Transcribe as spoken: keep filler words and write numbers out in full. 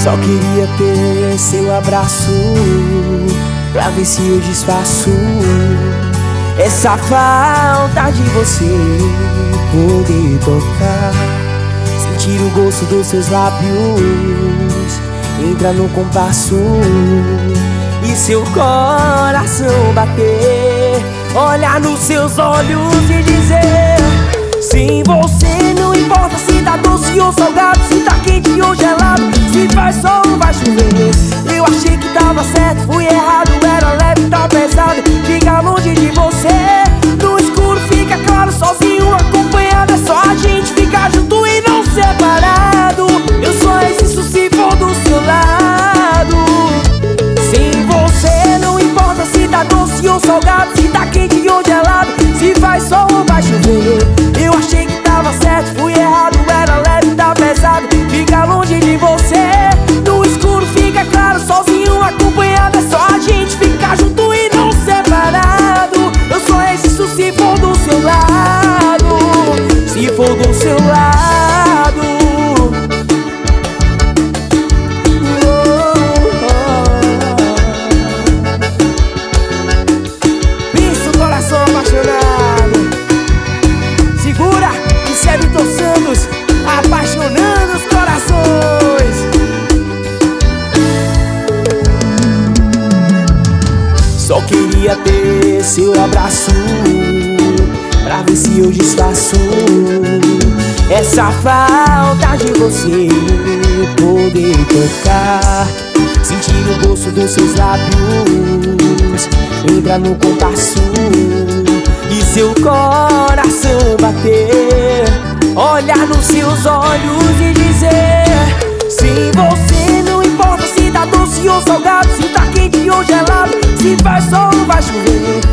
Só queria ter seu abraço pra ver se eu desfaço essa falta de você. Poder tocar, sentir o gosto dos seus lábios, entra no compasso e seu coração bater, olhar nos seus olhos e dizer: sem você não importa se tá doce ou salgado, se tá quente ou gelado, se faz sol ou vai chover. Eu achei que tava certo, fui errado, era leve, tá pesado ficar longe de você. No escuro fica claro, sozinho, acompanhado, é só a gente ficar junto e não separado. Eu só existo se for do seu lado. Sem você não importa se tá doce ou salgado, se tá quente ou gelado, se faz sol ou vai chover. Eu achei que tava certo, fui errado, era leve, tá pesado ficar longe de você. No escuro fica claro, sozinho, acompanhado, é só a gente ficar junto e não separado. Eu só existo se for do seu lado, se for do seu lado. Pensa o coração apaixonado. Segura, isso é Vitor Santos, apaixonando os corações. Só queria ter seu abraço pra ver se eu desfaço essa falta de você. Poder tocar, sentir o gosto dos seus lábios, entra no compasso e seu coração bater, olhar nos seus olhos e dizer: sem você não importa se tá doce ou salgado, se tá quente ou gelado, se faz sol ou vai chover.